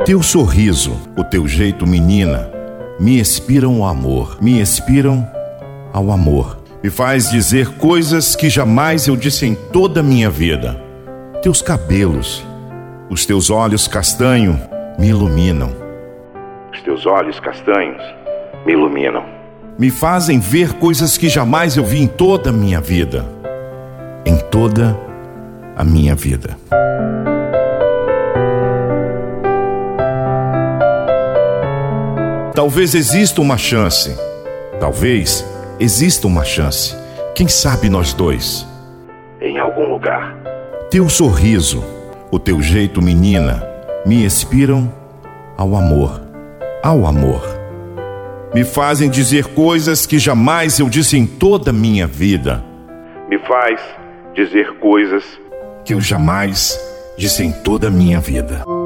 teu sorriso, o teu jeito menina, me inspiram o amor, me inspiram ao amor. Me faz dizer coisas que jamais eu disse em toda a minha vida. Teus cabelos, os teus olhos castanhos me iluminam. Os teus olhos castanhos me iluminam. Me fazem ver coisas que jamais eu vi em toda a minha vida. Em toda a minha vida. Talvez exista uma chance. Talvez exista uma chance. Quem sabe nós dois? Em algum lugar. Teu sorriso, o teu jeito menina, me inspiram ao amor. Ao amor. Me fazem dizer coisas que jamais eu disse em toda a minha vida. Me faz dizer coisas que eu jamais disse em toda a minha vida.